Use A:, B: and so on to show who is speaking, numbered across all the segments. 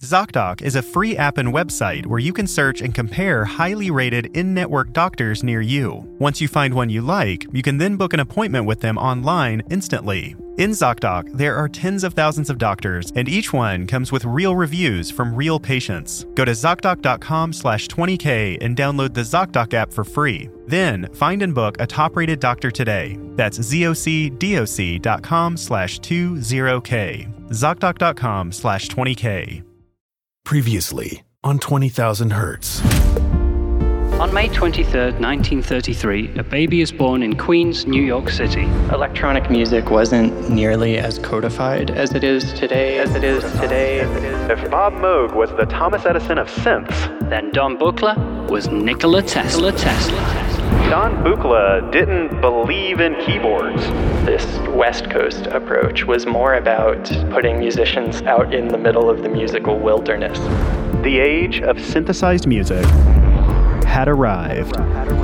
A: ZocDoc is a free app and website where you can search and compare highly rated in-network doctors near you. Once you find one you like, you can then book an appointment with them online instantly. In ZocDoc, there are tens of thousands of doctors, and each one comes with real reviews from real patients. Go to ZocDoc.com/20K and download the ZocDoc app for free. Then, find and book a top-rated doctor today. That's ZocDoc.com/20K. ZocDoc.com/20K.
B: Previously on 20,000 Hertz.
C: On May 23, 1933, a baby is born in Queens, New York City.
D: Electronic music wasn't nearly as codified as it is today.
A: If Bob Moog was the Thomas Edison of synths,
C: Then Don Buchla was Nikola Tesla.
A: Don Buchla didn't believe in keyboards.
D: This West Coast approach was more about putting musicians out in the middle of the musical wilderness.
A: The age of synthesized music had arrived.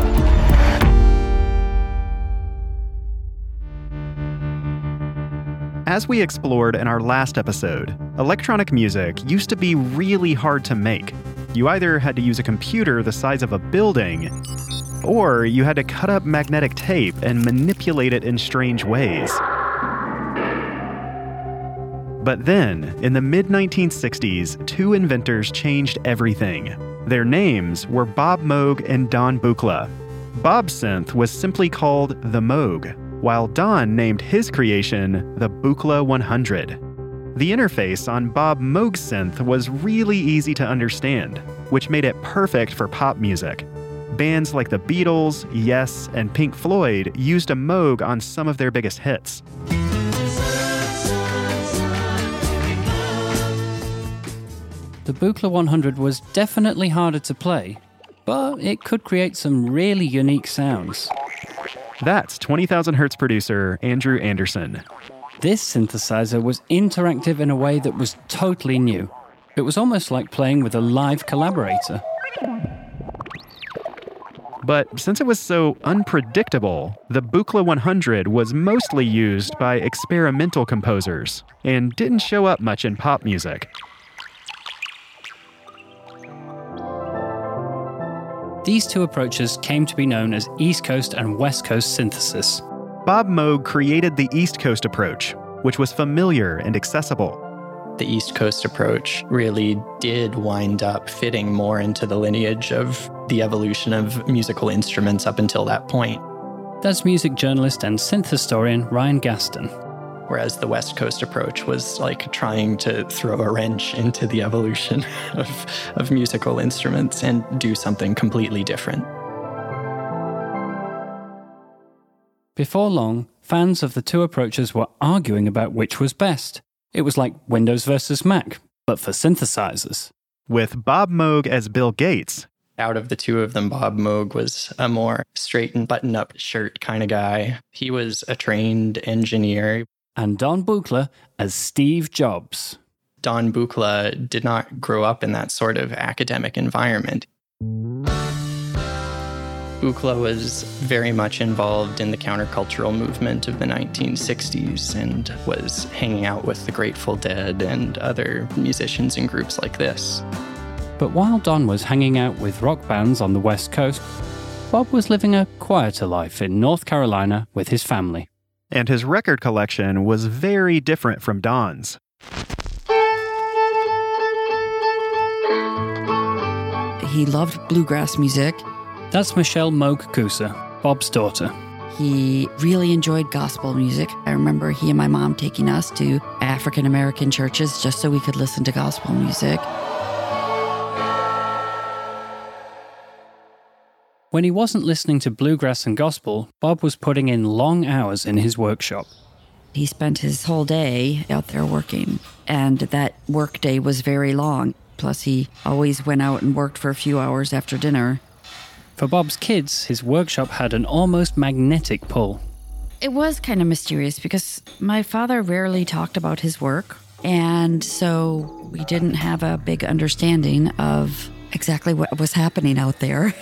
A: As we explored in our last episode, electronic music used to be really hard to make. You either had to use a computer the size of a building, or you had to cut up magnetic tape and manipulate it in strange ways. But then, in the mid-1960s, two inventors changed everything. Their names were Bob Moog and Don Buchla. Bob's synth was simply called the Moog, while Don named his creation the Buchla 100. The interface on Bob Moog's synth was really easy to understand, which made it perfect for pop music. Bands like the Beatles, Yes, and Pink Floyd used a Moog on some of their biggest hits.
C: The Buchla 100 was definitely harder to play, but it could create some really unique sounds.
A: That's 20,000 Hertz producer Andrew Anderson.
C: This synthesizer was interactive in a way that was totally new. It was almost like playing with a live collaborator.
A: But since it was so unpredictable, the Buchla 100 was mostly used by experimental composers and didn't show up much in pop music.
C: These two approaches came to be known as East Coast and West Coast synthesis.
A: Bob Moog created the East Coast approach, which was familiar and accessible.
D: The East Coast approach really did wind up fitting more into the lineage of the evolution of musical instruments up until that point.
C: That's music journalist and synth historian Ryan Gaston.
D: Whereas the West Coast approach was like trying to throw a wrench into the evolution of musical instruments and do something completely different.
C: Before long, fans of the two approaches were arguing about which was best. It was like Windows versus Mac, but for synthesizers.
A: With Bob Moog as Bill Gates.
D: Out of the two of them, Bob Moog was a more straight and button-up shirt kind of guy. He was a trained engineer.
C: And Don Buchla as Steve Jobs.
D: Don Buchla did not grow up in that sort of academic environment. Buchla was very much involved in the countercultural movement of the 1960s and was hanging out with the Grateful Dead and other musicians and groups like this.
C: But while Don was hanging out with rock bands on the West Coast, Bob was living a quieter life in North Carolina with his family.
A: And his record collection was very different from Don's.
E: He loved bluegrass music.
C: That's Michelle Moog-Kusa, Bob's daughter.
E: He really enjoyed gospel music. I remember he and my mom taking us to African American churches just so we could listen to gospel music.
C: When he wasn't listening to bluegrass and gospel, Bob was putting in long hours in his workshop.
E: He spent his whole day out there working, and that work day was very long. Plus, he always went out and worked for a few hours after dinner.
C: For Bob's kids, his workshop had an almost magnetic pull.
E: It was kind of mysterious because my father rarely talked about his work, and so we didn't have a big understanding of exactly what was happening out there.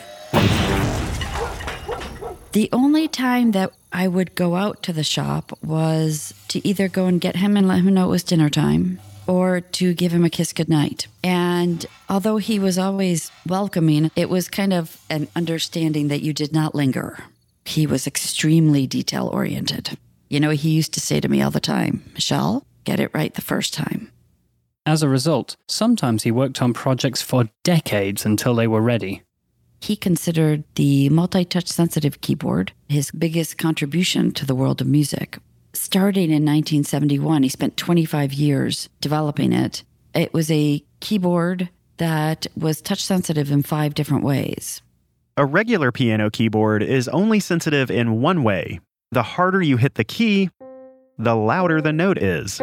E: The only time that I would go out to the shop was to either go and get him and let him know it was dinner time, or to give him a kiss goodnight. And although he was always welcoming, it was kind of an understanding that you did not linger. He was extremely detail-oriented. You know, he used to say to me all the time, Michelle, get it right the first time.
C: As a result, sometimes he worked on projects for decades until they were ready.
E: He considered the multi-touch sensitive keyboard his biggest contribution to the world of music. Starting in 1971, he spent 25 years developing it. It was a keyboard that was touch sensitive in 5 different ways.
A: A regular piano keyboard is only sensitive in one way. The harder you hit the key, the louder the note is.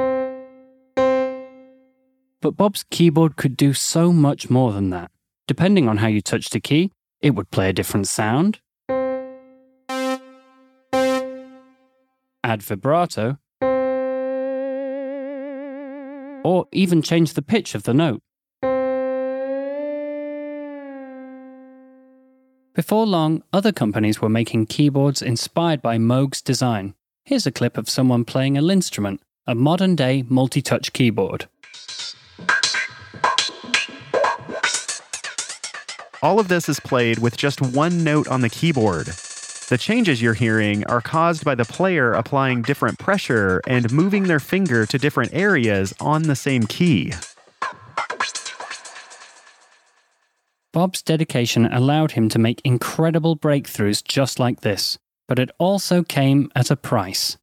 C: But Bob's keyboard could do so much more than that. Depending on how you touched a key, it would play a different sound, add vibrato, or even change the pitch of the note. Before long, other companies were making keyboards inspired by Moog's design. Here's a clip of someone playing a Linstrument, a modern-day multi-touch keyboard.
A: All of this is played with just one note on the keyboard. The changes you're hearing are caused by the player applying different pressure and moving their finger to different areas on the same key.
C: Bob's dedication allowed him to make incredible breakthroughs just like this, but it also came at a price.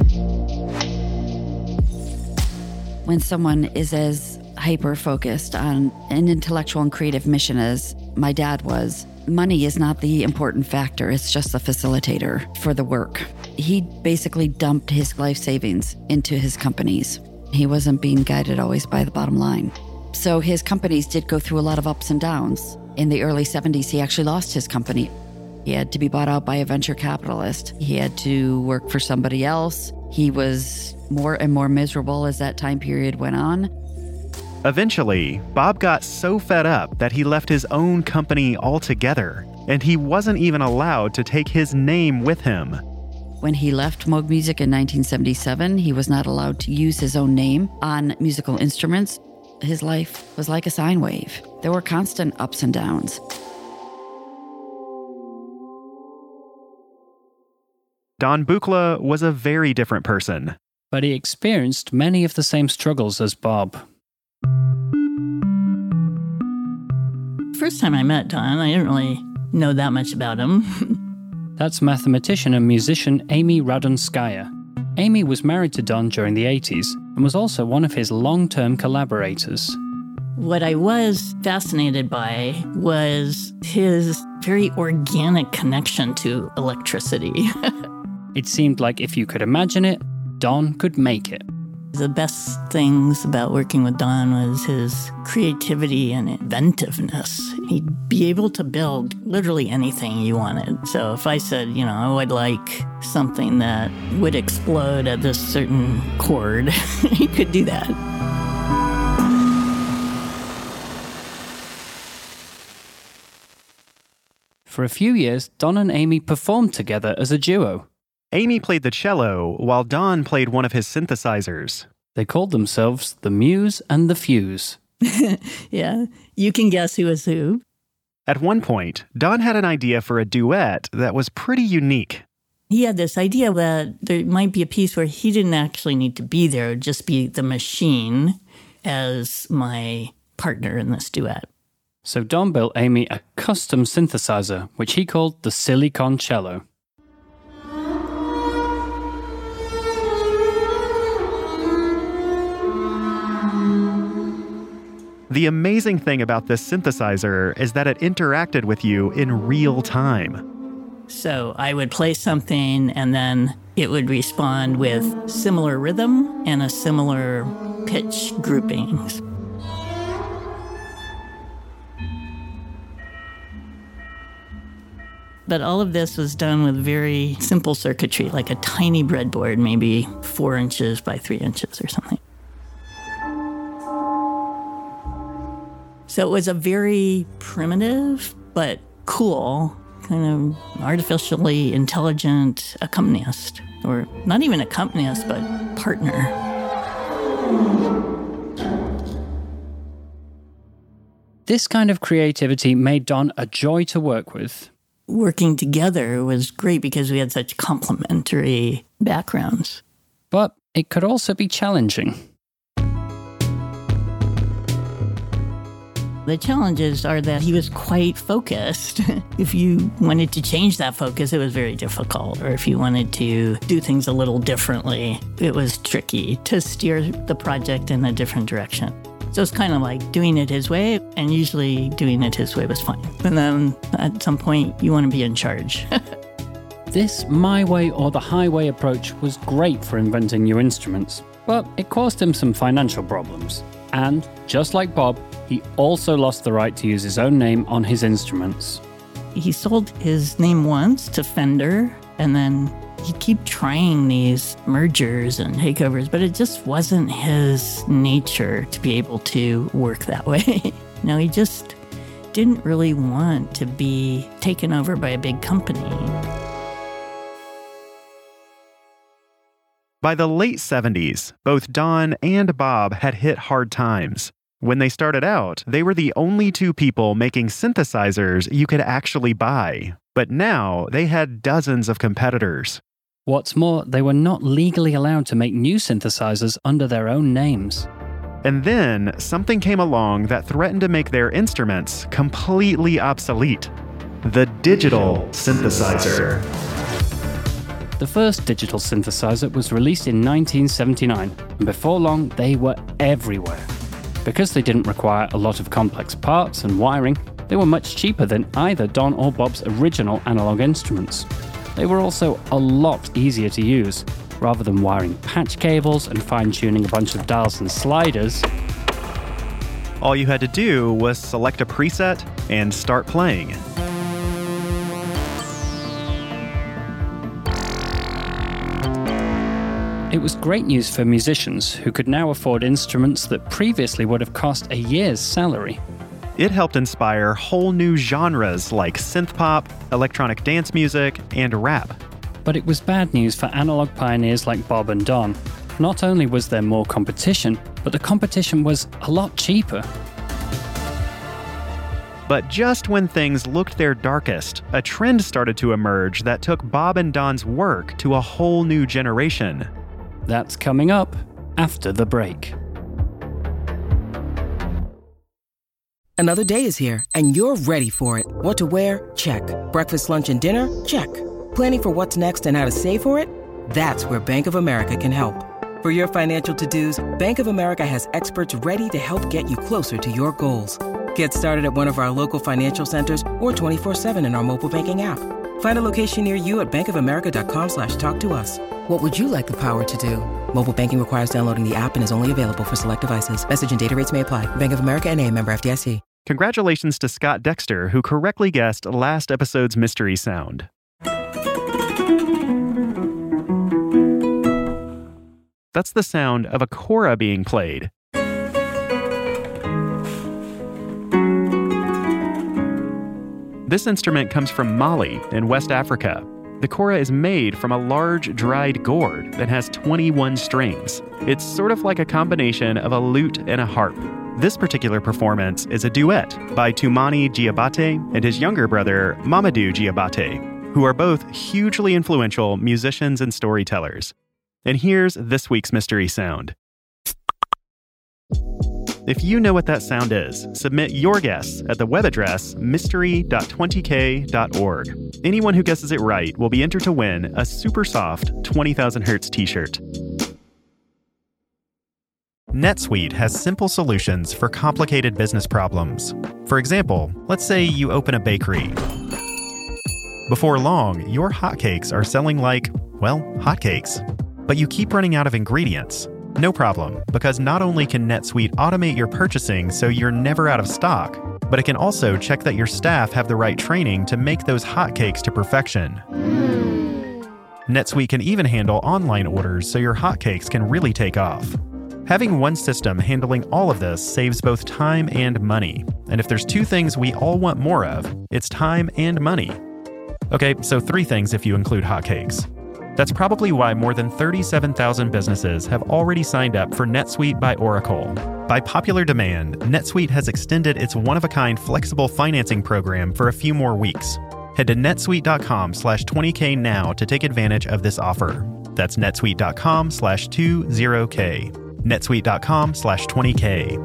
E: When someone is as hyper-focused on an intellectual and creative mission as my dad was, money is not the important factor, it's just the facilitator for the work. He basically dumped his life savings into his companies. He wasn't being guided always by the bottom line. So his companies did go through a lot of ups and downs. In the early 70s, he actually lost his company. He had to be bought out by a venture capitalist. He had to work for somebody else. He was more and more miserable as that time period went on.
A: Eventually, Bob got so fed up that he left his own company altogether, and he wasn't even allowed to take his name with him.
E: When he left Moog Music in 1977, he was not allowed to use his own name on musical instruments. His life was like a sine wave. There were constant ups and downs.
A: Don Buchla was a very different person.
C: But he experienced many of the same struggles as Bob.
F: First time I met Don, I didn't really know that much about him.
C: That's mathematician and musician Amy Radonskaya. Amy was married to Don during the 80s and was also one of his long-term collaborators.
F: What I was fascinated by was his very organic connection to electricity.
C: It seemed like if you could imagine it, Don could make it.
F: The best things about working with Don was his creativity and inventiveness. He'd be able to build literally anything you wanted. So if I said, I would like something that would explode at this certain chord, he could do that.
C: For a few years, Don and Amy performed together as a duo.
A: Amy played the cello, while Don played one of his synthesizers.
C: They called themselves the Muse and the Fuse.
F: Yeah, you can guess who was who.
A: At one point, Don had an idea for a duet that was pretty unique.
F: He had this idea that there might be a piece where he didn't actually need to be there, just be the machine as my partner in this duet.
C: So Don built Amy a custom synthesizer, which he called the Silicon Cello.
A: The amazing thing about this synthesizer is that it interacted with you in real time.
F: So I would play something and then it would respond with similar rhythm and a similar pitch groupings. But all of this was done with very simple circuitry, like a tiny breadboard, maybe 4 inches by 3 inches or something. So it was a very primitive but cool, kind of artificially intelligent accompanist, or not even accompanist, but partner.
C: This kind of creativity made Don a joy to work with.
F: Working together was great because we had such complementary backgrounds.
C: But it could also be challenging.
F: The challenges are that he was quite focused. If you wanted to change that focus, it was very difficult. Or if you wanted to do things a little differently, it was tricky to steer the project in a different direction. So it's kind of like doing it his way, and usually doing it his way was fine. And then at some point, you want to be in charge.
C: This my way or the highway approach was great for inventing new instruments, but it caused him some financial problems. And, just like Bob, he also lost the right to use his own name on his instruments.
F: He sold his name once to Fender, and then he'd keep trying these mergers and takeovers, but it just wasn't his nature to be able to work that way. No, he just didn't really want to be taken over by a big company.
A: By the late 70s, both Don and Bob had hit hard times. When they started out, they were the only two people making synthesizers you could actually buy. But now, they had dozens of competitors.
C: What's more, they were not legally allowed to make new synthesizers under their own names.
A: And then, something came along that threatened to make their instruments completely obsolete. The digital synthesizer.
C: The first digital synthesizer was released in 1979, and before long, they were everywhere. Because they didn't require a lot of complex parts and wiring, they were much cheaper than either Don or Bob's original analog instruments. They were also a lot easier to use. Rather than wiring patch cables and fine-tuning a bunch of dials and sliders,
A: all you had to do was select a preset and start playing.
C: It was great news for musicians who could now afford instruments that previously would have cost a year's salary.
A: It helped inspire whole new genres like synth-pop, electronic dance music, and rap.
C: But it was bad news for analog pioneers like Bob and Don. Not only was there more competition, but the competition was a lot cheaper.
A: But just when things looked their darkest, a trend started to emerge that took Bob and Don's work to a whole new generation.
C: That's coming up after the break.
G: Another day is here, and you're ready for it. What to wear? Check. Breakfast, lunch, and dinner? Check. Planning for what's next and how to save for it? That's where Bank of America can help. For your financial to-dos, Bank of America has experts ready to help get you closer to your goals. Get started at one of our local financial centers or 24/7 in our mobile banking app. Find a location near you at bankofamerica.com/talktous. What would you like the power to do? Mobile banking requires downloading the app and is only available for select devices. Message and data rates may apply. Bank of America NA, member FDIC.
A: Congratulations to Scott Dexter, who correctly guessed last episode's mystery sound. That's the sound of a kora being played. This instrument comes from Mali in West Africa. The kora is made from a large dried gourd that has 21 strings. It's sort of like a combination of a lute and a harp. This particular performance is a duet by Toumani Diabaté and his younger brother Mamadou Diabaté, who are both hugely influential musicians and storytellers. And here's this week's mystery sound. If you know what that sound is, submit your guess at the web address mystery.20k.org. Anyone who guesses it right will be entered to win a super soft 20,000 Hertz t-shirt. NetSuite has simple solutions for complicated business problems. For example, let's say you open a bakery. Before long, your hotcakes are selling like, well, hotcakes. But you keep running out of ingredients. No problem, because not only can NetSuite automate your purchasing so you're never out of stock, but it can also check that your staff have the right training to make those hotcakes to perfection. NetSuite can even handle online orders so your hotcakes can really take off. Having one system handling all of this saves both time and money. And if there's two things we all want more of, it's time and money. Okay, so 3 things if you include hotcakes. That's probably why more than 37,000 businesses have already signed up for NetSuite by Oracle. By popular demand, NetSuite has extended its one-of-a-kind flexible financing program for a few more weeks. Head to netsuite.com/20K now to take advantage of this offer. That's netsuite.com/20K. netsuite.com/20K.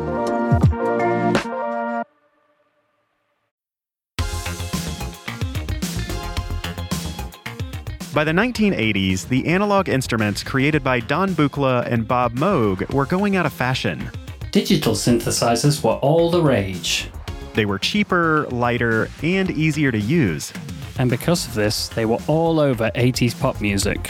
A: By the 1980s, the analog instruments created by Don Buchla and Bob Moog were going out of fashion.
C: Digital synthesizers were all the rage.
A: They were cheaper, lighter, and easier to use.
C: And because of this, they were all over 80s pop music.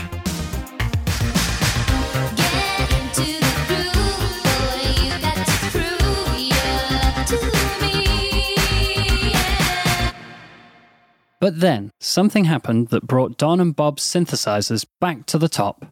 C: But then, something happened that brought Don and Bob's synthesizers back to the top.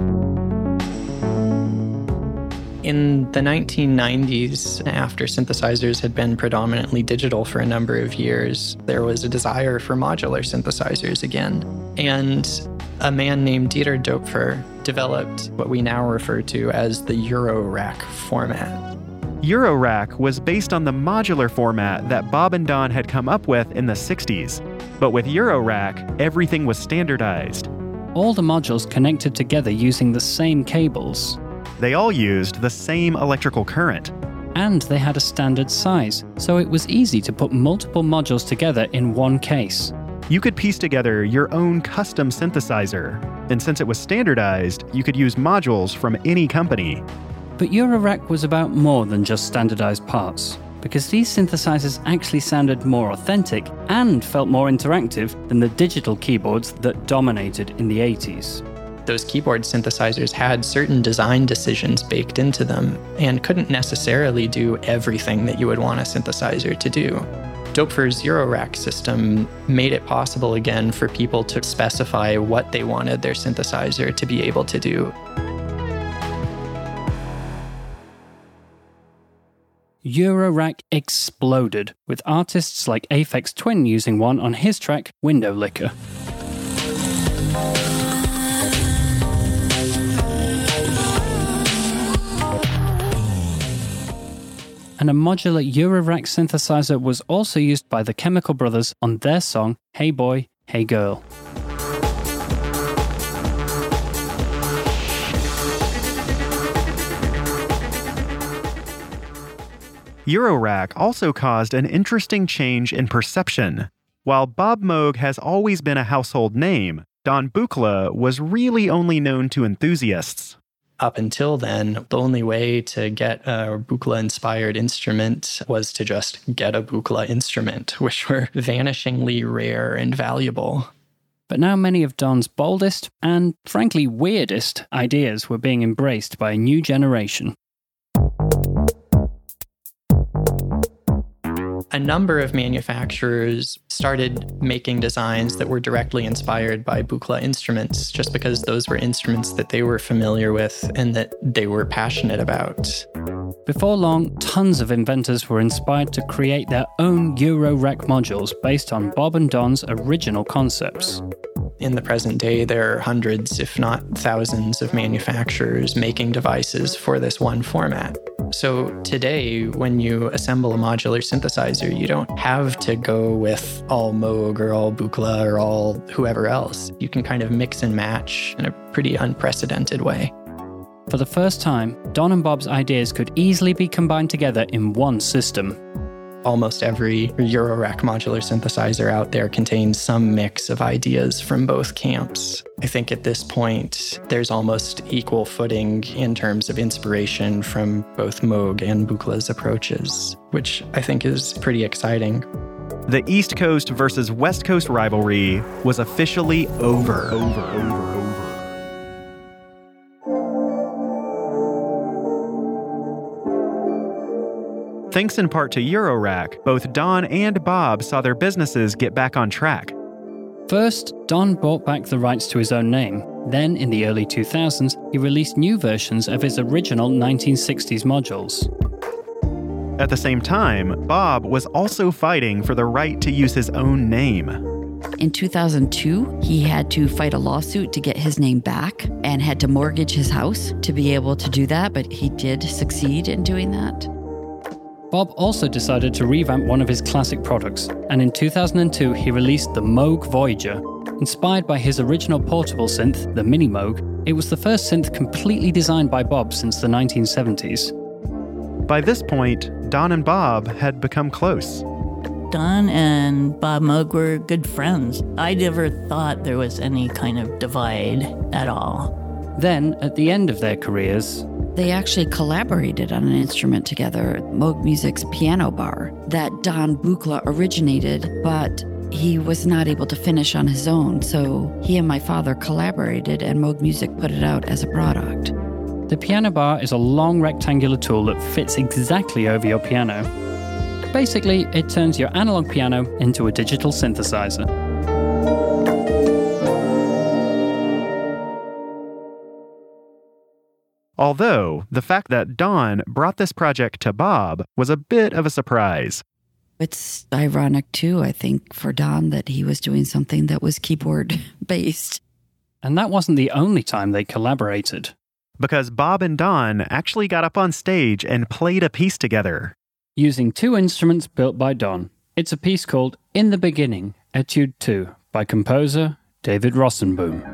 D: In the 1990s, after synthesizers had been predominantly digital for a number of years, there was a desire for modular synthesizers again. And a man named Dieter Doepfer developed what we now refer to as the Eurorack format.
A: Eurorack was based on the modular format that Bob and Don had come up with in the 60s. But with Eurorack, everything was standardized.
C: All the modules connected together using the same cables.
A: They all used the same electrical current.
C: And they had a standard size, so it was easy to put multiple modules together in one case.
A: You could piece together your own custom synthesizer. And since it was standardized, you could use modules from any company.
C: But Eurorack was about more than just standardized parts, because these synthesizers actually sounded more authentic and felt more interactive than the digital keyboards that dominated in the 80s.
D: Those keyboard synthesizers had certain design decisions baked into them and couldn't necessarily do everything that you would want a synthesizer to do. Doepfer's Eurorack system made it possible again for people to specify what they wanted their synthesizer to be able to do.
C: Eurorack exploded, with artists like Aphex Twin using one on his track Window Licker. And a modular Eurorack synthesizer was also used by the Chemical Brothers on their song Hey Boy, Hey Girl.
A: Eurorack also caused an interesting change in perception. While Bob Moog has always been a household name, Don Buchla was really only known to enthusiasts.
D: Up until then, the only way to get a Buchla-inspired instrument was to just get a Buchla instrument, which were vanishingly rare and valuable.
C: But now many of Don's boldest and, frankly, weirdest ideas were being embraced by a new generation.
D: A number of manufacturers started making designs that were directly inspired by Buchla instruments, just because those were instruments that they were familiar with and that they were passionate about.
C: Before long, tons of inventors were inspired to create their own Eurorack modules based on Bob and Don's original concepts.
D: In the present day, there are hundreds, if not thousands, of manufacturers making devices for this one format. So today, when you assemble a modular synthesizer, you don't have to go with all Moog or all Buchla or all whoever else. You can kind of mix and match in a pretty unprecedented way.
C: For the first time, Don and Bob's ideas could easily be combined together in one system.
D: Almost every Eurorack modular synthesizer out there contains some mix of ideas from both camps. I think at this point, there's almost equal footing in terms of inspiration from both Moog and Buchla's approaches, which I think is pretty exciting.
A: The East Coast versus West Coast rivalry was officially over. Thanks in part to Eurorack, both Don and Bob saw their businesses get back on track.
C: First, Don bought back the rights to his own name. Then, in the early 2000s, he released new versions of his original 1960s modules.
A: At the same time, Bob was also fighting for the right to use his own name.
E: In 2002, he had to fight a lawsuit to get his name back and had to mortgage his house to be able to do that, but he did succeed in doing that.
C: Bob also decided to revamp one of his classic products, and in 2002 he released the Moog Voyager. Inspired by his original portable synth, the Mini Moog, it was the first synth completely designed by Bob since the 1970s.
A: By this point, Don and Bob had become close.
F: Don and Bob Moog were good friends. I never thought there was any kind of divide at all.
C: Then, at the end of their careers,
E: they actually collaborated on an instrument together, Moog Music's piano bar, that Don Buchla originated, but he was not able to finish on his own, so he and my father collaborated and Moog Music put it out as a product.
C: The piano bar is a long rectangular tool that fits exactly over your piano. Basically, it turns your analog piano into a digital synthesizer.
A: Although, the fact that Don brought this project to Bob was a bit of a surprise.
E: It's ironic, too, I think, for Don that he was doing something that was keyboard-based.
C: And that wasn't the only time they collaborated.
A: Because Bob and Don actually got up on stage and played a piece together.
C: Using two instruments built by Don. It's a piece called In the Beginning, Etude 2, by composer David Rosenboom.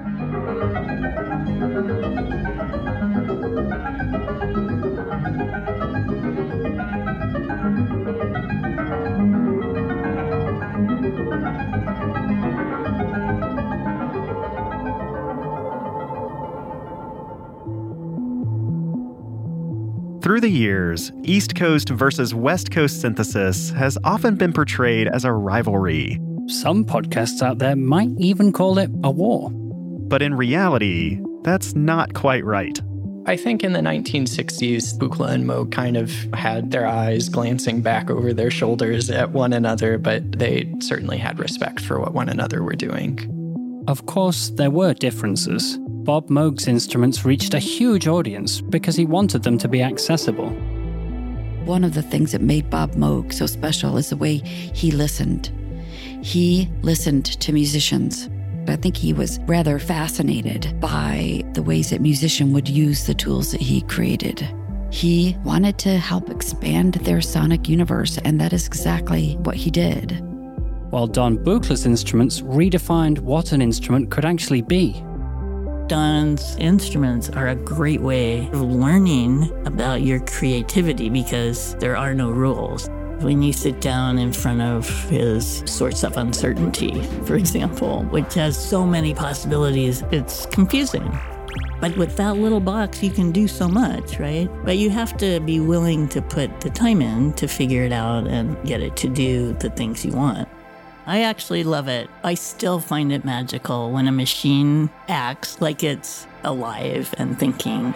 A: Through the years, East Coast versus West Coast synthesis has often been portrayed as a rivalry.
C: Some podcasts out there might even call it a war.
A: But in reality, that's not quite right.
D: I think in the 1960s, Buchla and Moog kind of had their eyes glancing back over their shoulders at one another, but they certainly had respect for what one another were doing.
C: Of course, there were differences. Bob Moog's instruments reached a huge audience because he wanted them to be accessible.
E: One of the things that made Bob Moog so special is the way he listened. He listened to musicians. I think he was rather fascinated by the ways that musicians would use the tools that he created. He wanted to help expand their sonic universe, and that is exactly what he did.
C: While Don Buchla's instruments redefined what an instrument could actually be.
F: Don's instruments are a great way of learning about your creativity because there are no rules. When you sit down in front of his Source of Uncertainty, for example, which has so many possibilities, it's confusing. But with that little box, you can do so much, right? But you have to be willing to put the time in to figure it out and get it to do the things you want. I actually love it. I still find it magical when a machine acts like it's alive and thinking.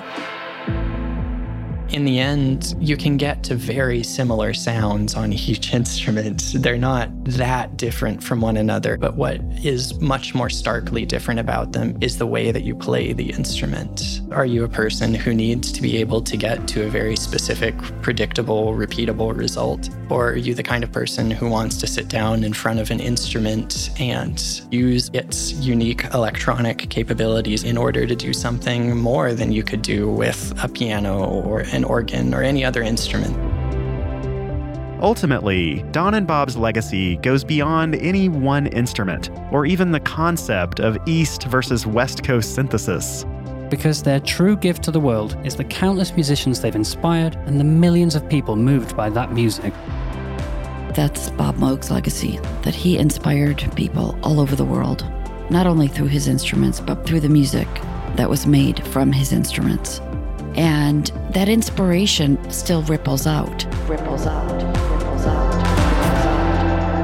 D: In the end, you can get to very similar sounds on each instrument. They're not that different from one another, but what is much more starkly different about them is the way that you play the instrument. Are you a person who needs to be able to get to a very specific, predictable, repeatable result? Or are you the kind of person who wants to sit down in front of an instrument and use its unique electronic capabilities in order to do something more than you could do with a piano or an organ or any other instrument?
A: Ultimately, Don and Bob's legacy goes beyond any one instrument, or even the concept of East versus West Coast synthesis.
C: Because their true gift to the world is the countless musicians they've inspired and the millions of people moved by that music.
E: That's Bob Moog's legacy, that he inspired people all over the world, not only through his instruments, but through the music that was made from his instruments. And that inspiration still ripples out. Ripples out. Ripples out. Ripples out.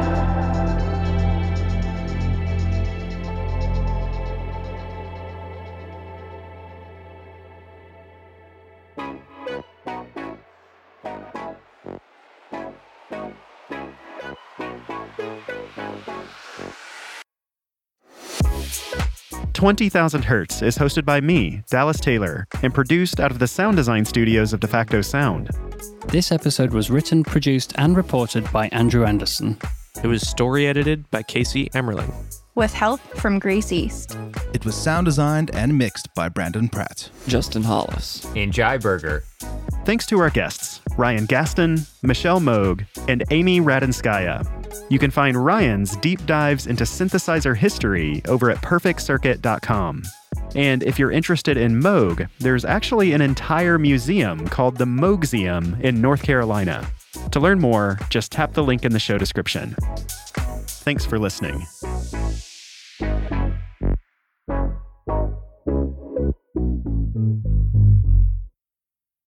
A: 20,000 Hertz is hosted by me, Dallas Taylor, and produced out of the sound design studios of DeFacto Sound.
C: This episode was written, produced, and reported by Andrew Anderson.
H: It was story edited by Casey Emmerling,
I: with help from Grace East.
J: It was sound designed and mixed by Brandon Pratt,
K: Justin Hollis,
L: and Jai Berger.
A: Thanks to our guests, Ryan Gaston, Michelle Moog, and Amy Radenskaya. You can find Ryan's deep dives into synthesizer history over at perfectcircuit.com. And if you're interested in Moog, there's actually an entire museum called the Moogseum in North Carolina. To learn more, just tap the link in the show description. Thanks for listening.